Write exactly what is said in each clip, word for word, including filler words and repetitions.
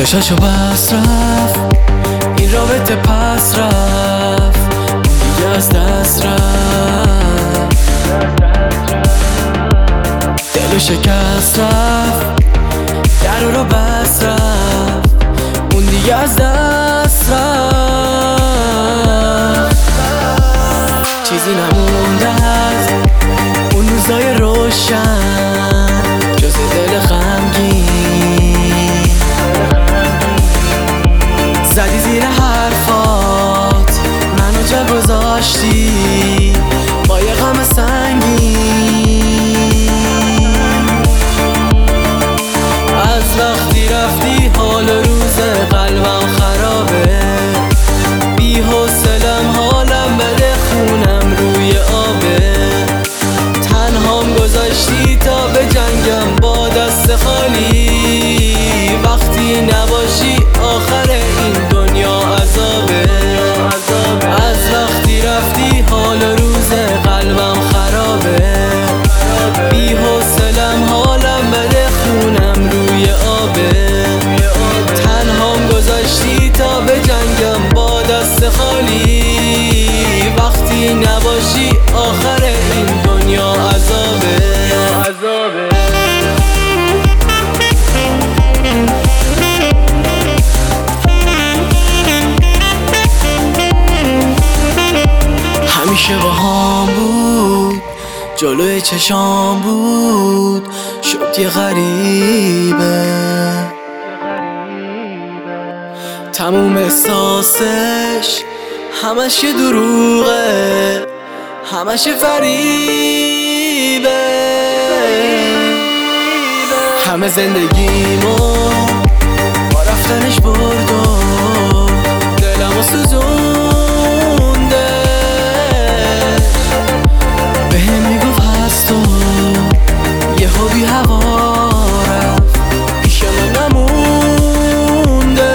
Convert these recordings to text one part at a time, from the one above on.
دلشاشو بس رفت، این رابطه پس رفت، دیگه از دست رفت. دلو شکست رفت، در رو بس رفت، اون دیگه از دست رفت. چیزی نمونده از اون روزای روشن جز دل غمگین. زدی زیر حرفات منو جا گذاشتی با یه غم سنگین. از وقتی رفتی حال و روز قلبم خرابه، بی حوصلم حالم بده خونم روی آبه. تنهام گذاشتی تا به جنگم با دست خالی، وقتی نباشی آخر این دنیا عذابه. از وقتی رفتی حال و روز قلبم خرابه، بی حوصلم حالم بده خونم روی آبه. تنهام گذاشتی تا به جنگم با دست خالی، وقتی نباشی آخر این دنیا عذابه. همیشه با هم بود، جلوی چشام بود، شد یه غریبه. تموم احساسش همش یه دروغه، همش یه فریبه. همه زندگیمو با رفتنش برد و دلمو سوزونده. بهم میگفت هست و یه بی هوا رفت، پیش من نمونده.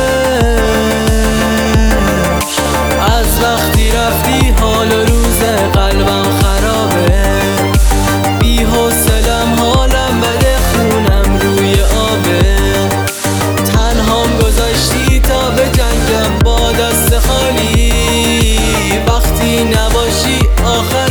از وقتی رفتی حال و روز قلبم خرابه، بی حوصلم حالم بده خونم روی آبه. تنهام گذاشتی تا به جنگم با دست خالی، وقتی نباشی آخر